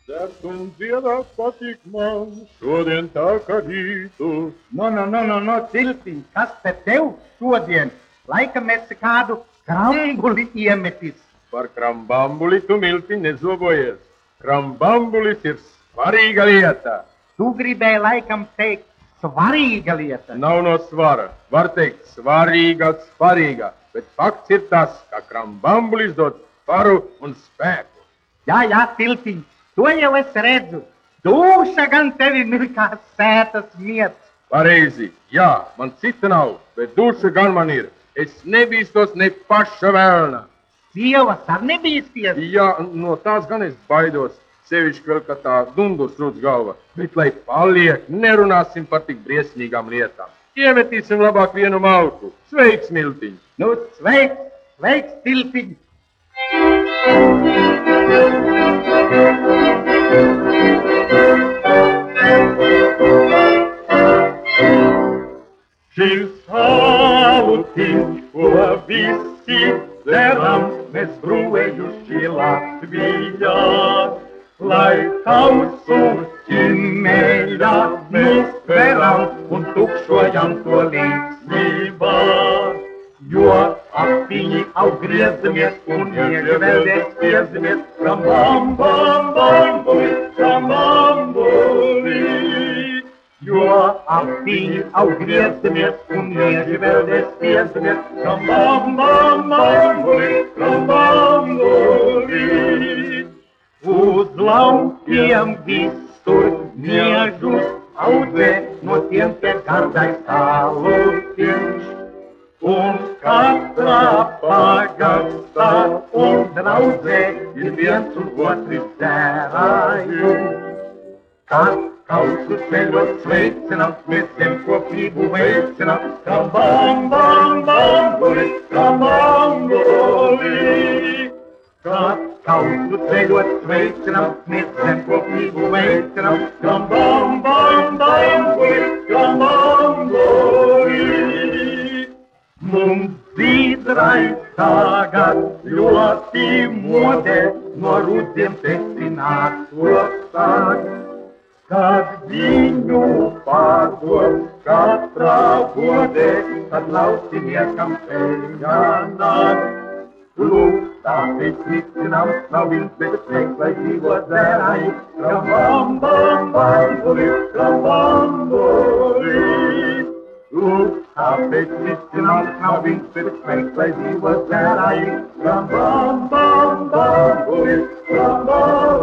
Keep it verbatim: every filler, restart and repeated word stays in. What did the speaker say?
Certum dziedās patīk man šodien tā kā rītu. No, no, no, no, no, Tilpiņ, kas te tev šodien? Laikam esi kādu krambuli iemetis. Par krambambuli tu, Miltiņ, nezobojies. Krambambulis ir svarīga lieta. Tu gribēji laikam teikt svarīga lieta. Nav no svara. Var teikt svarīga, svarīga. Bet fakts ir tas, ka krambambulis dod sparu un spēku. Jā, jā, Tilpiņ, to jau es redzu. Dūša gan tevi ir kā sētas miets. Pareizi, jā, man cita nav, bet duša gan man ir. Es nebīstos ne paša vēlna. Sievas ar nebīsties? Jā, no tās gan es baidos. Sevišķi vēl, ka tā dundurs rūc galva. Bet, lai paliek, nerunāsim par tik briesmīgām lietām. Iemetīsim labāk vienu malku. Sveiks, Miltiņ! Nu, sveiks, sveiks, Tilpiņ! Šis alutiņš, ko visi dzeram, mēs brūvējuši Latvijā, lai tausu ķimējā mēs veram un tukšojam to līdzsvībā. Jo apiņi auggriezamies un iežveldies spiezamies, krambam, bam, bambuli, krambambuli. Jo apiņi auggriezamies un iežveldies spiezamies, krambam, bam, bambuli, krambambuli. Uz laukiem visur miežus audzē, no tiem te gardais alutiņš. Un katrā pagastā un draudzē ir viens un otrs dzērājums. Kad kausu ceļot sveicinam, mēs zemkopību veicinam, krambam, bam, bambuli, krambambuli. Kad kausu ceļot sveicinam, mēs zemkopību veicinam, krambam, bam, bambuli, krambambuli. Mums dzīdrai tagad ļoti modē no rudiem tecināt to sāk. Kad viņu pārdod katrā godē, tad laukiniekam ceļā nāk. Lūk, tāpēc vicinām nav viņš, bet sveiks, lai dzīvo dzērāji. Krambam, bam, bambuli, krambambuli. Lūk, tāpēc vicinām nav viņš, bet sveiks, lai dzīvo dzērāji. Krambam, bam, bambuli, krambambuli.